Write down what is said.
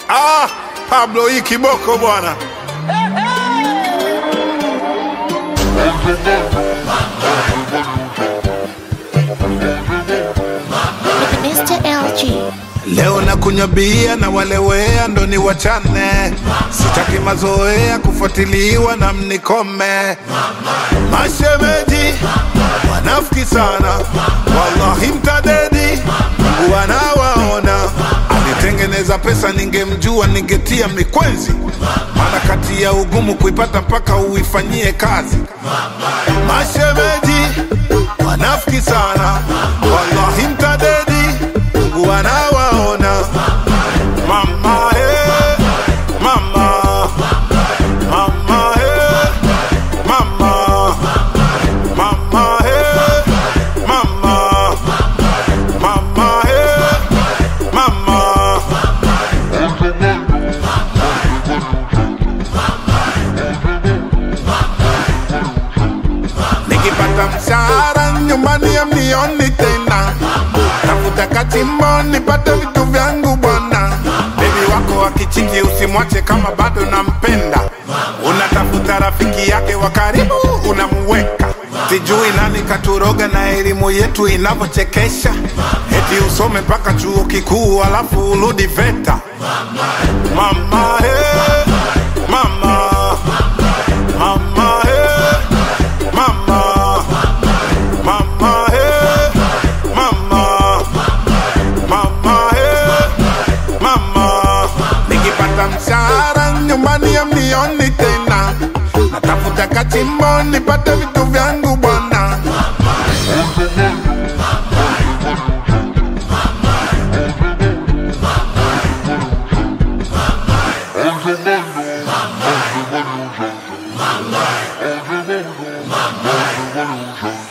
Pablo hii kiboko bwana. Mr. LG. Leo na kunywa bia na walewea ndo ni wachane. Sitaki mazoea kufuatiliwa na mnikome. Mashemeji wanafiki sana, wallahi mtadedi, wanawaona. Alitengeneza pesa ningemjua ningetia mikwenzi, maana kati ya ugumu kuipata mpaka uifanyie kazi. Mashemeji wanafiki sana, wallahi mtadedi, wanawaona. Mama he, mama, mama he, mama, mama he, mama, mama he, mama. Nikipata mshahara nyumbani ya mnioni tena, tafuta kachimbo nipate vitu vyangu bwana. Baby wako wakichiki usimwache kama bado nampenda. Unatafuta rafiki yake wa karibu unamuweka. Sijui nani katuroga na elimu yetu inavyochekesha. Eti usome mpaka chuo kikuu alafu urudi VETA. Mama he, mama, mama he, mama, mama he, mama, mama he, mama. Nikipata mshahara nyumbani ya mnioni tena, natafuta kachimbo nipate vitu vyangu bwana. Mama.